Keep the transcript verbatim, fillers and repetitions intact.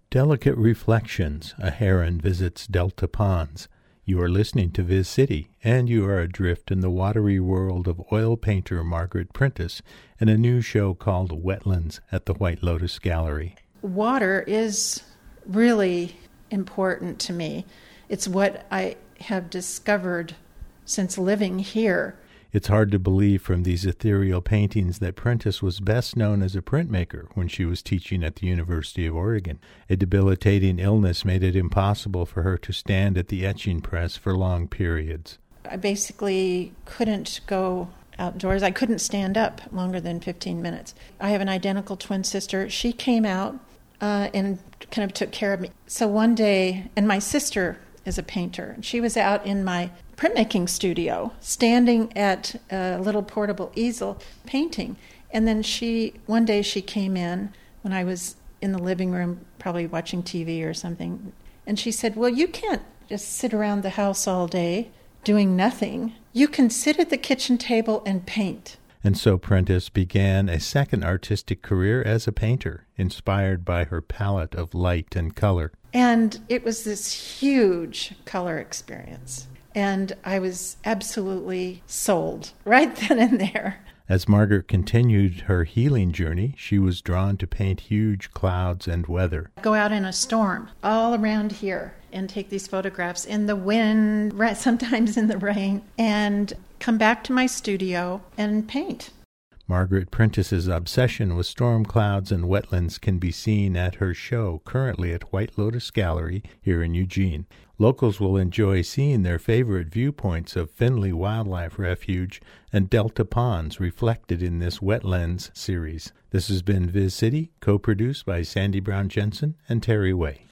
Delicate Reflections, a heron visits Delta Ponds. You are listening to Viz City, and you are adrift in the watery world of oil painter Margaret Prentice in a new show called Wetlands at the White Lotus Gallery. Water is really important to me. It's what I have discovered since living here. It's hard to believe from these ethereal paintings that Prentice was best known as a printmaker when she was teaching at the University of Oregon. A debilitating illness made it impossible for her to stand at the etching press for long periods. I basically couldn't go outdoors. I couldn't stand up longer than fifteen minutes. I have an identical twin sister. She came out uh, and kind of took care of me. So one day, and my sister is a painter, and she was out in my printmaking studio, standing at a little portable easel, painting. And then she, one day she came in when I was in the living room, probably watching T V or something, and she said, well, you can't just sit around the house all day doing nothing. You can sit at the kitchen table and paint. And so Prentice began a second artistic career as a painter, inspired by her palette of light and color. And it was this huge color experience. And I was absolutely sold right then and there. As Margaret continued her healing journey, she was drawn to paint huge clouds and weather. Go out in a storm all around here and take these photographs in the wind, sometimes in the rain, and come back to my studio and paint. Margaret Prentice's obsession with storm clouds and wetlands can be seen at her show currently at White Lotus Gallery here in Eugene. Locals will enjoy seeing their favorite viewpoints of Finley Wildlife Refuge and Delta Ponds reflected in this Wetlands series. This has been Viz City, co-produced by Sandy Brown Jensen and Terry Way.